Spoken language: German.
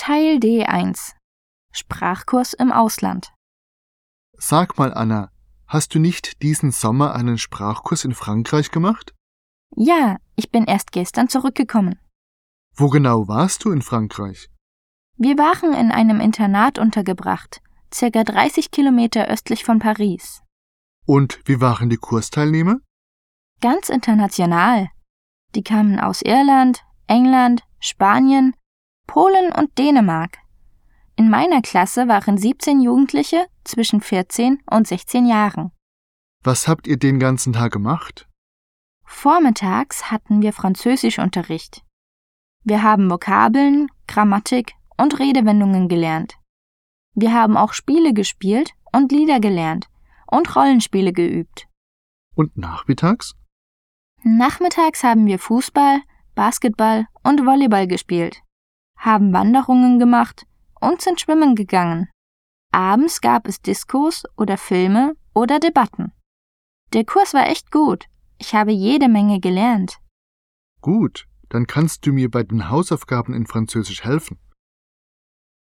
Teil D1 – Sprachkurs im Ausland. Sag mal, Anna, hast du nicht diesen Sommer einen Sprachkurs in Frankreich gemacht? Ja, ich bin erst gestern zurückgekommen. Wo genau warst du in Frankreich? Wir waren in einem Internat untergebracht, ca. 30 Kilometer östlich von Paris. Und wie waren die Kursteilnehmer? Ganz international. Die kamen aus Irland, England, Spanien, Polen und Dänemark. In meiner Klasse waren 17 Jugendliche zwischen 14 und 16 Jahren. Was habt ihr den ganzen Tag gemacht? Vormittags hatten wir Französischunterricht. Wir haben Vokabeln, Grammatik und Redewendungen gelernt. Wir haben auch Spiele gespielt und Lieder gelernt und Rollenspiele geübt. Und nachmittags? Nachmittags haben wir Fußball, Basketball und Volleyball gespielt, haben Wanderungen gemacht und sind schwimmen gegangen. Abends gab es Diskos oder Filme oder Debatten. Der Kurs war echt gut. Ich habe jede Menge gelernt. Gut, dann kannst du mir bei den Hausaufgaben in Französisch helfen.